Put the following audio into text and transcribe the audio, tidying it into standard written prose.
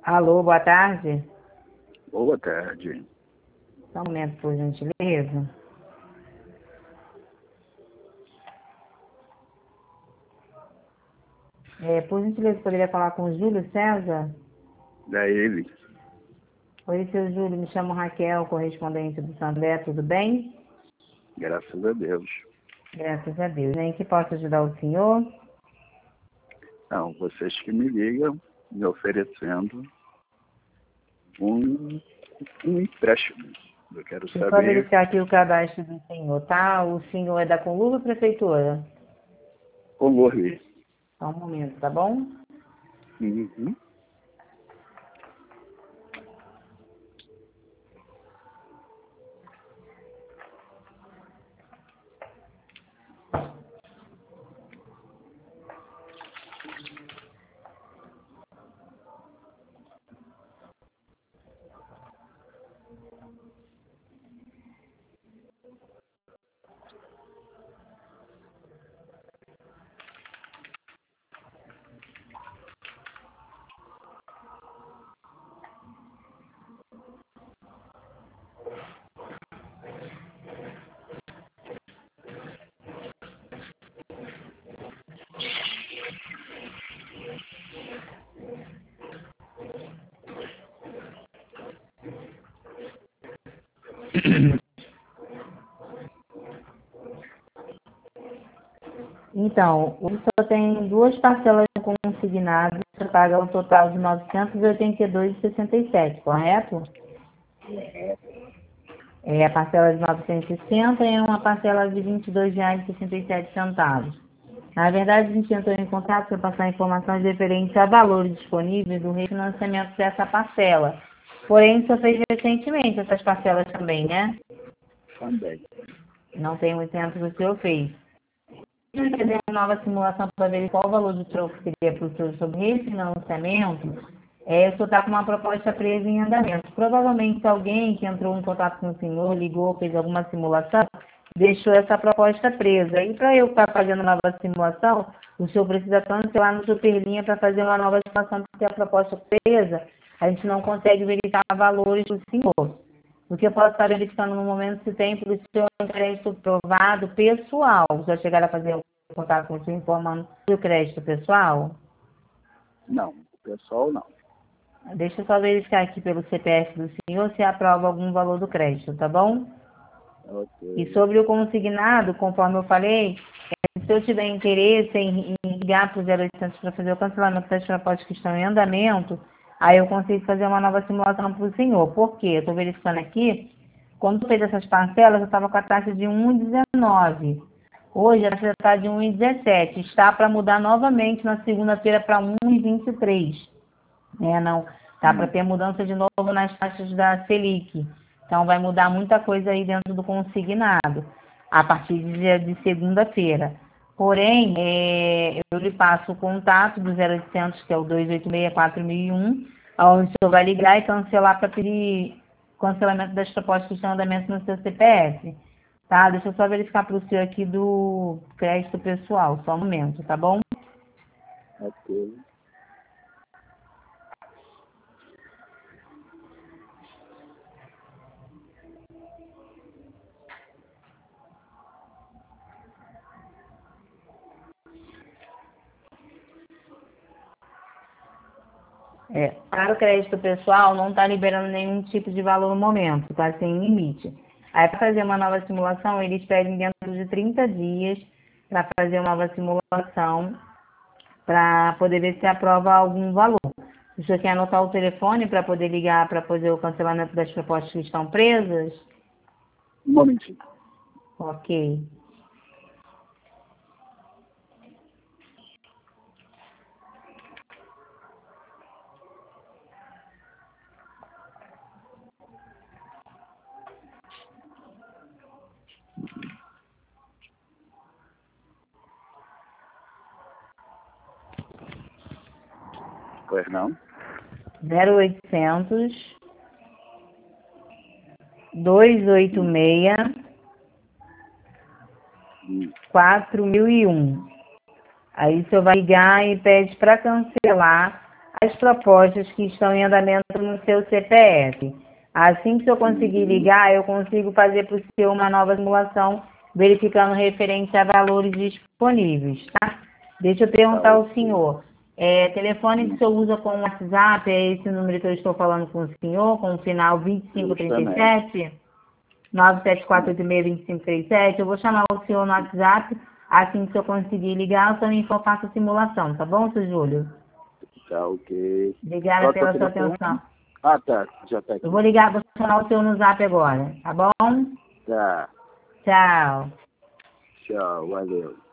Alô, boa tarde. Boa tarde. Só um momento, por gentileza. Por gentileza, poderia falar com o Júlio César? É ele. Oi, seu Júlio, me chamo Raquel, correspondente do Sandé, tudo bem? Graças a Deus. Graças a Deus. Em que posso ajudar o senhor? Não, vocês que me ligam me oferecendo um empréstimo. Eu quero Deixa eu só saber verificar aqui o cadastro do senhor, tá? O senhor é da Conluva Prefeitura? o valor. Só um momento, tá bom? Uhum. Então, o senhor tem duas parcelas consignadas, você paga um total de R$ 982,67, correto? A parcela de 960 e uma parcela de R$ 22,67. Na verdade, a gente entrou em contato para passar informações referentes a valores disponíveis do refinanciamento dessa parcela. Porém, o senhor fez recentemente essas parcelas também, né? Também. Não tem muito tempo que o senhor fez. Vamos fazer uma nova simulação para ver qual o valor do troco seria para o senhor sobre refinanciamento. O senhor está com uma proposta presa em andamento. Provavelmente alguém que entrou em contato com o senhor, ligou, fez alguma simulação, deixou essa proposta presa. E para eu estar fazendo nova simulação, o senhor precisa cancelar no Superlinha para fazer uma nova simulação, porque a proposta presa, a gente não consegue verificar valores do senhor. O que eu posso estar verificando no momento se tem para o senhor um crédito provado pessoal. Já chegaram a fazer contato com o senhor informando do crédito pessoal? Não, o pessoal não. Deixa eu só verificar aqui pelo CPF do senhor se aprova algum valor do crédito, tá bom? E Ok. sobre o consignado, conforme eu falei, se eu tiver interesse em ligar para o 0800 para fazer o cancelamento das propostas que estão em andamento, aí eu consigo fazer uma nova simulação para o senhor. Por quê? Eu estou verificando aqui, quando eu fiz essas parcelas, eu estava com a taxa de 1,19. Hoje a taxa está de 1,17. Está para mudar novamente na segunda-feira para 1,23. Não, tá para ter mudança de novo nas taxas da Selic. Então vai mudar muita coisa aí dentro do consignado, a partir de segunda-feira. Porém, eu lhe passo o contato do 0800, que é o 286-4001, onde o senhor vai ligar e cancelar para pedir cancelamento das propostas que estão em andamento no seu CPF. Tá? Deixa eu só verificar para o senhor aqui do crédito pessoal, só um momento, tá bom? Ok. Para o crédito pessoal, não está liberando nenhum tipo de valor no momento, está sem limite. Aí, para fazer uma nova simulação, eles pedem dentro de 30 dias para fazer uma nova simulação, para poder ver se aprova algum valor. O senhor quer anotar o telefone para poder ligar para fazer o cancelamento das propostas que estão presas? Um momentinho. Ok. Pois não? 0800 286 4001. Aí o senhor vai ligar e pede para cancelar as propostas que estão em andamento no seu CPF. Assim que eu conseguir ligar, eu consigo fazer para o senhor uma nova simulação, verificando referente a valores disponíveis, tá? Deixa eu perguntar ao senhor. Telefone que o senhor usa com o WhatsApp, é esse número que eu estou falando com o senhor, com o final 2537? 974862537. Eu vou chamar o senhor no WhatsApp, assim que eu conseguir ligar, eu também faço a simulação, tá bom, seu Júlio? Tá, ok. Obrigada pela sua atenção. Ah, tá. Já tá aqui. Eu vou ligar, vou chamar o senhor no Zap agora, tá bom? Tá. Tchau. Tchau, valeu.